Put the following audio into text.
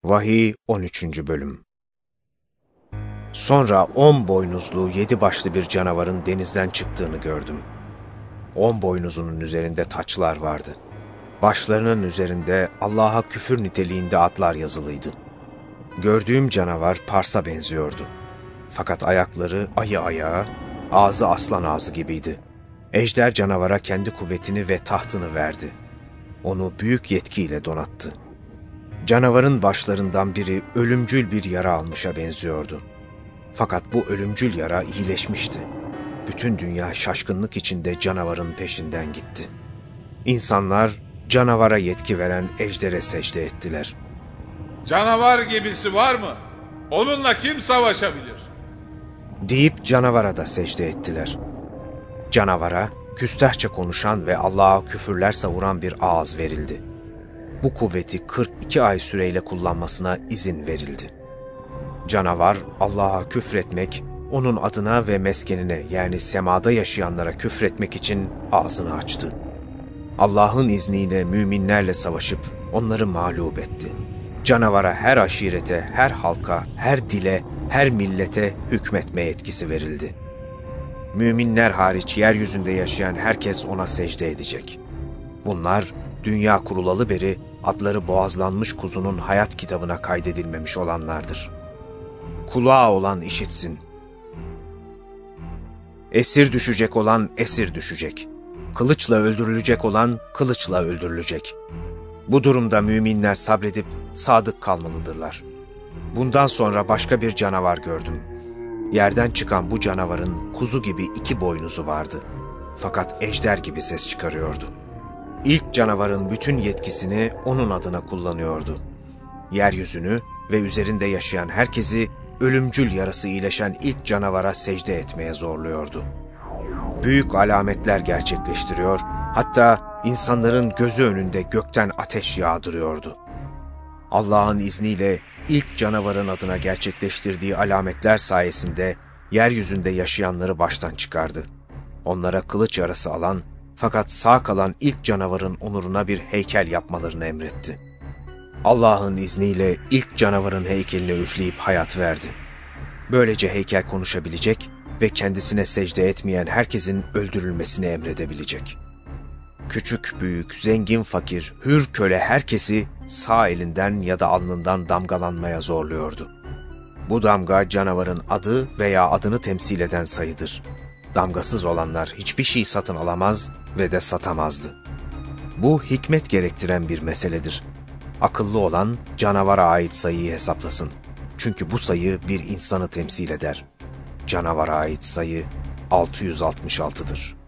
Vahiy 13. Bölüm. Sonra 10 boynuzlu 7 başlı bir canavarın denizden çıktığını gördüm. 10 boynuzunun üzerinde taçlar vardı. Başlarının üzerinde Allah'a küfür niteliğinde adlar yazılıydı. Gördüğüm canavar Pars'a benziyordu. Fakat ayakları ayı ayağı, ağzı aslan ağzı gibiydi. Ejder canavara kendi kuvvetini ve tahtını verdi. Onu büyük yetkiyle donattı. Canavarın başlarından biri ölümcül bir yara almışa benziyordu. Fakat bu ölümcül yara iyileşmişti. Bütün dünya şaşkınlık içinde canavarın peşinden gitti. İnsanlar canavara yetki veren ejdere secde ettiler. Canavar gibisi var mı? Onunla kim savaşabilir? Deyip canavara da secde ettiler. Canavara küstahça konuşan ve Allah'a küfürler savuran bir ağız verildi. Bu kuvveti 42 ay süreyle kullanmasına izin verildi. Canavar Allah'a küfretmek, onun adına ve meskenine yani semada yaşayanlara küfretmek için ağzını açtı. Allah'ın izniyle müminlerle savaşıp onları mağlup etti. Canavara her aşirete, her halka, her dile, her millete hükmetme yetkisi verildi. Müminler hariç yeryüzünde yaşayan herkes ona secde edecek. Bunlar dünya kurulalı beri adları boğazlanmış kuzunun hayat kitabına kaydedilmemiş olanlardır. Kulağı olan işitsin. Esir düşecek olan esir düşecek. Kılıçla öldürülecek olan kılıçla öldürülecek. Bu durumda müminler sabredip sadık kalmalıdırlar. Bundan sonra başka bir canavar gördüm. Yerden çıkan bu canavarın kuzu gibi 2 boynuzu vardı. Fakat ejder gibi ses çıkarıyordu. İlk canavarın bütün yetkisini onun adına kullanıyordu. Yeryüzünü ve üzerinde yaşayan herkesi ölümcül yarası iyileşen ilk canavara secde etmeye zorluyordu. Büyük alametler gerçekleştiriyor, hatta insanların gözü önünde gökten ateş yağdırıyordu. Allah'ın izniyle ilk canavarın adına gerçekleştirdiği alametler sayesinde yeryüzünde yaşayanları baştan çıkardı. Onlara kılıç yarası alan fakat sağ kalan ilk canavarın onuruna bir heykel yapmalarını emretti. Allah'ın izniyle ilk canavarın heykeline üfleyip hayat verdi. Böylece heykel konuşabilecek ve kendisine secde etmeyen herkesin öldürülmesini emredebilecek. Küçük büyük, zengin fakir, hür köle herkesi sağ elinden ya da alnından damgalanmaya zorluyordu. Bu damga canavarın adı veya adını temsil eden sayıdır. Damgasız olanlar hiçbir şey satın alamaz ve de satamazdı. Bu hikmet gerektiren bir meseledir. Akıllı olan canavara ait sayıyı hesaplasın. Çünkü bu sayı bir insanı temsil eder. Canavara ait sayı 666'dır.